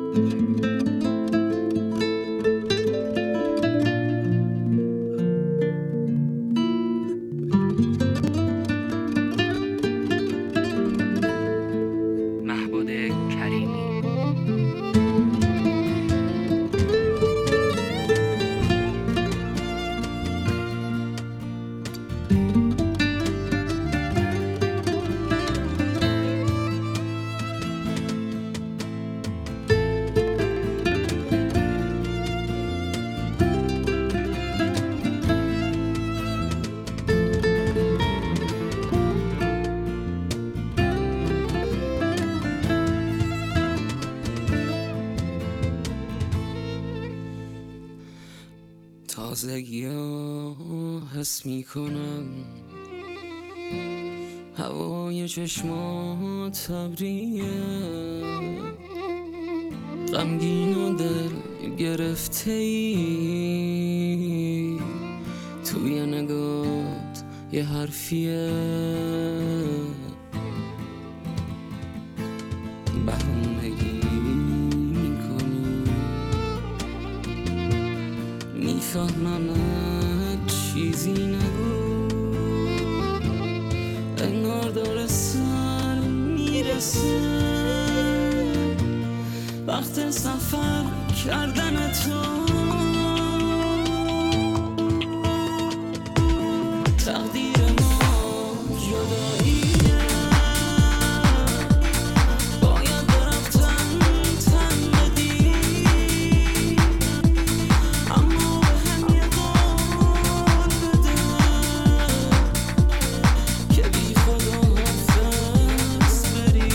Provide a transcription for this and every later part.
تازگی ها حس میکنم هوای چشمات ابریه، غمگین و دل گرفته ای، توی نگات یه حرفیه، بهونگی میکنی، میفهممت چیزی نگو، انگار داره سر میرسه وقت سفر کردن تو. تقدیر ما جداییه، باید برفتن تن بدی، اما به هم یه قول بده که بی خدا حافظ بری.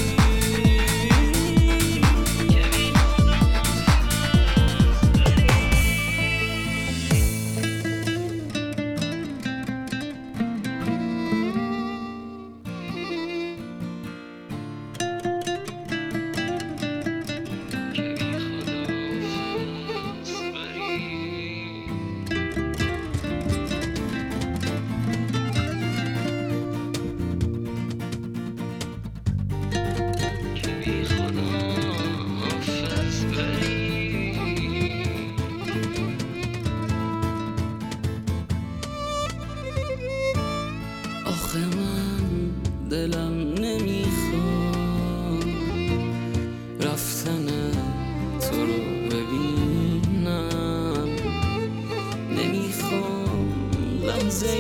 آخه من دلم نمیخواد رفتن تو رو ببینم، نمیخوام لحظه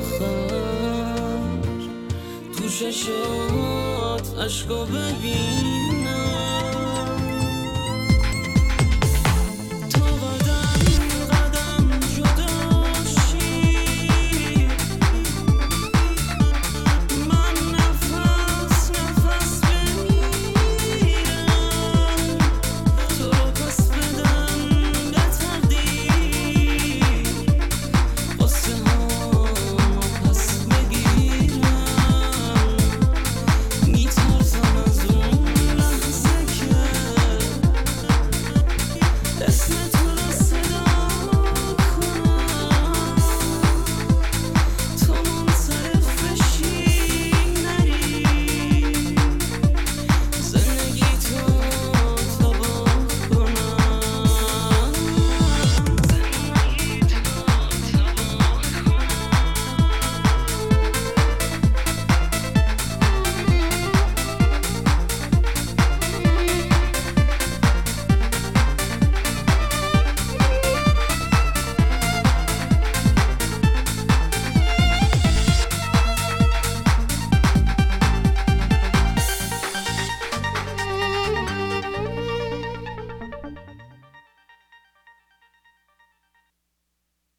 آخر تو چشات عشقو ببینم.